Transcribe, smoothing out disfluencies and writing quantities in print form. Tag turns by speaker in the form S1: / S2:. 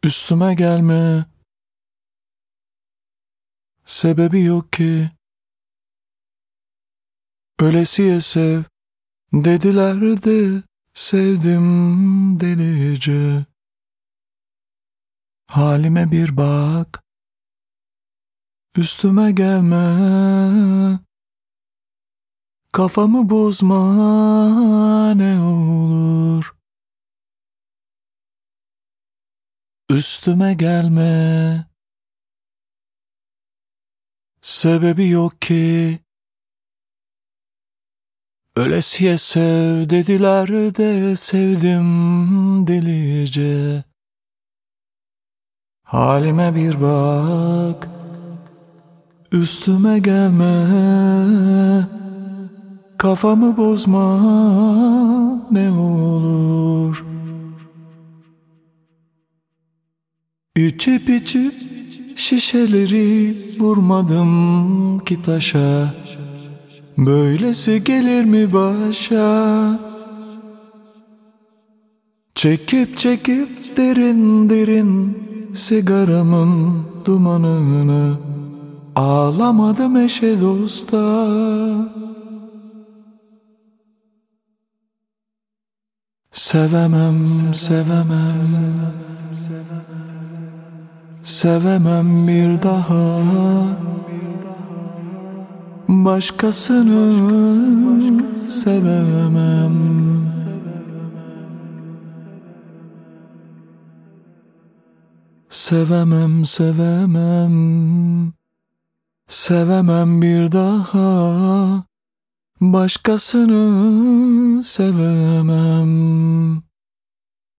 S1: Üstüme gelme, sebebi yok ki. Ölesiye sev, dediler de sevdim delice. Halime bir bak, üstüme gelme. Kafamı bozma ne olur. Üstüme gelme, sebebi yok ki. Ölesiye sev dediler de sevdim delice. Halime bir bak, üstüme gelme. Kafamı bozma ne olur. İçip içip şişeleri vurmadım ki taşa. Böylesi gelir mi başa? Çekip çekip derin derin sigaramın dumanını ağlamadım eşe dosta. Sevemem, sevemem, sevemem bir daha başkasını, sevemem. Sevemem, sevemem, sevemem bir daha başkasını, sevemem.